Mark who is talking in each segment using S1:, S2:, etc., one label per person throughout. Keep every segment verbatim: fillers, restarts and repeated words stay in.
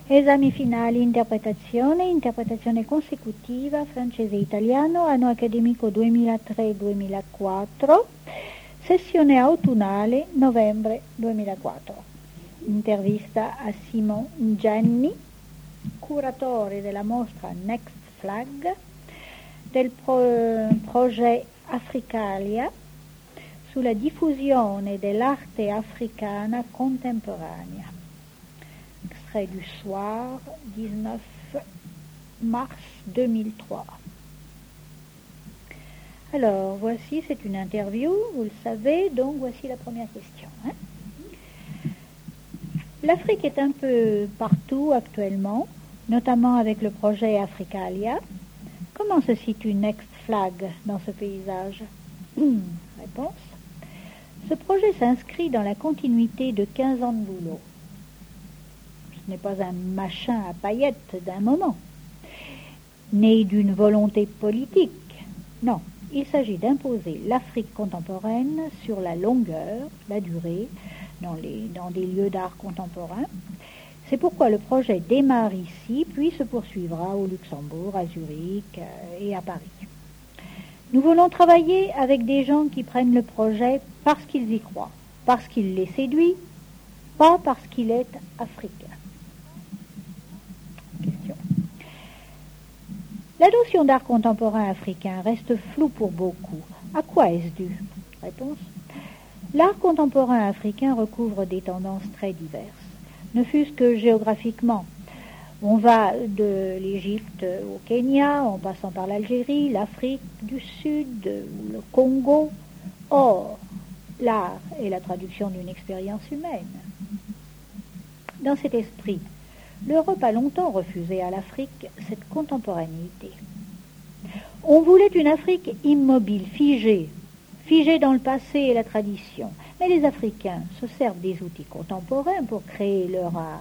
S1: Esami finali, interpretazione, interpretazione consecutiva, francese e italiano, anno accademico duemilatré duemilaquattro, sessione autunnale, novembre duemilaquattro. Intervista a Simon Gianni, curatore della mostra Next Flag, del pro- progetto Africalia sulla diffusione dell'arte africana contemporanea. Extrait du soir, dix-neuf mars deux mille trois. Alors, voici, c'est une interview, vous le savez, donc voici la première question. Hein. L'Afrique est un peu partout actuellement, notamment avec le projet Africalia. Comment se situe Next Flag dans ce paysage? Hum, Réponse. Ce projet s'inscrit dans la continuité de quinze ans de boulot. Ce n'est pas un machin à paillettes d'un moment, né d'une volonté politique. Non, il s'agit d'imposer l'Afrique contemporaine sur la longueur, la durée, dans, les, dans des lieux d'art contemporain. C'est pourquoi le projet démarre ici, puis se poursuivra au Luxembourg, à Zurich et à Paris. Nous voulons travailler avec des gens qui prennent le projet parce qu'ils y croient, parce qu'il les séduit, pas parce qu'il est africain. Question. La notion d'art contemporain africain reste floue pour beaucoup. À quoi est-ce dû? Réponse. L'art contemporain africain recouvre des tendances très diverses, ne fût-ce que géographiquement. On va de l'Égypte au Kenya, en passant par l'Algérie, l'Afrique du Sud, le Congo. Or, l'art est la traduction d'une expérience humaine. Dans cet esprit, l'Europe a longtemps refusé à l'Afrique cette contemporanéité. On voulait une Afrique immobile, figée, figée dans le passé et la tradition. Mais les Africains se servent des outils contemporains pour créer leur art.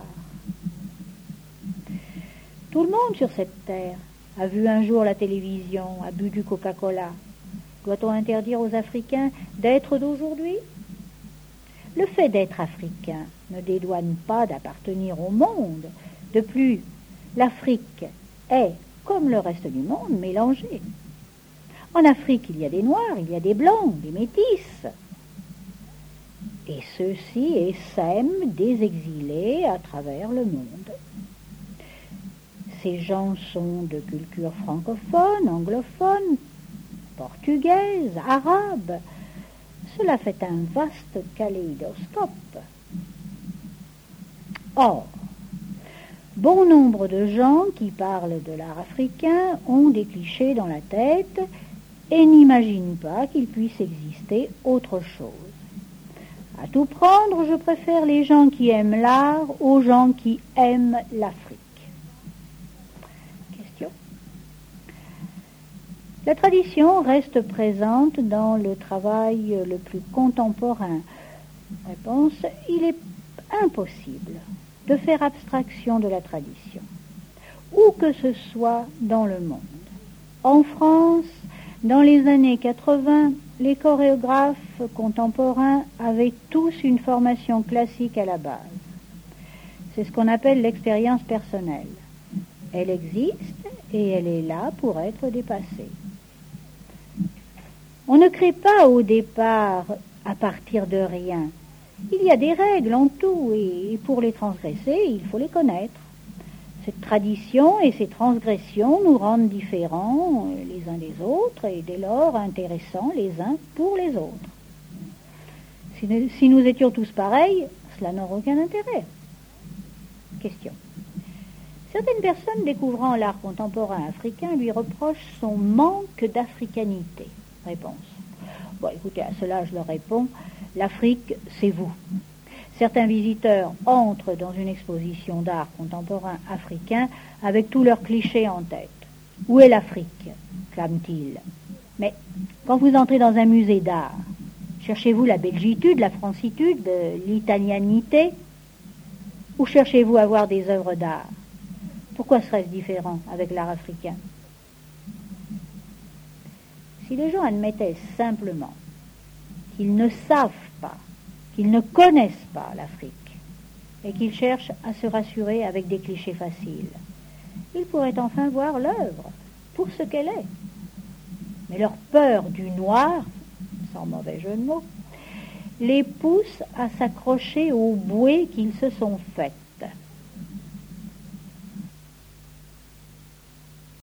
S1: Tout le monde sur cette terre a vu un jour la télévision, a bu du Coca-Cola. Doit-on interdire aux Africains d'être d'aujourd'hui? Le fait d'être africain ne dédouane pas d'appartenir au monde. De plus, l'Afrique est, comme le reste du monde, mélangée. En Afrique, il y a des Noirs, il y a des Blancs, des Métis. Et ceux-ci essaiment des exilés à travers le monde. Ces gens sont de culture francophone, anglophone, portugaise, arabe. Cela fait un vaste kaléidoscope. Or, bon nombre de gens qui parlent de l'art africain ont des clichés dans la tête et n'imaginent pas qu'il puisse exister autre chose. À tout prendre, je préfère les gens qui aiment l'art aux gens qui aiment l'Afrique. Question. La tradition reste présente dans le travail le plus contemporain. Réponse. Il est impossible de faire abstraction de la tradition, où que ce soit dans le monde. En France, dans les années quatre-vingts, les chorégraphes contemporains avaient tous une formation classique à la base. C'est ce qu'on appelle l'expérience personnelle. Elle existe et elle est là pour être dépassée. On ne crée pas au départ à partir de rien. Il y a des règles en tout et pour les transgresser, il faut les connaître. Cette tradition et ces transgressions nous rendent différents les uns des autres et dès lors intéressants les uns pour les autres. Si nous, si nous étions tous pareils, cela n'aurait aucun intérêt. Question. Certaines personnes découvrant l'art contemporain africain lui reprochent son manque d'africanité. Réponse. Bon, écoutez, à cela je leur réponds, l'Afrique, c'est vous. Certains visiteurs entrent dans une exposition d'art contemporain africain avec tous leurs clichés en tête. Où est l'Afrique? Clament-ils. Mais quand vous entrez dans un musée d'art, cherchez-vous la belgitude, la francitude, l'italianité? Ou cherchez-vous à voir des œuvres d'art? Pourquoi serait-ce différent avec l'art africain? Si les gens admettaient simplement qu'ils ne savent pas, qu'ils ne connaissent pas l'Afrique, et qu'ils cherchent à se rassurer avec des clichés faciles. Ils pourraient enfin voir l'œuvre pour ce qu'elle est. Mais leur peur du noir, sans mauvais jeu de mots, les pousse à s'accrocher aux bouées qu'ils se sont faites.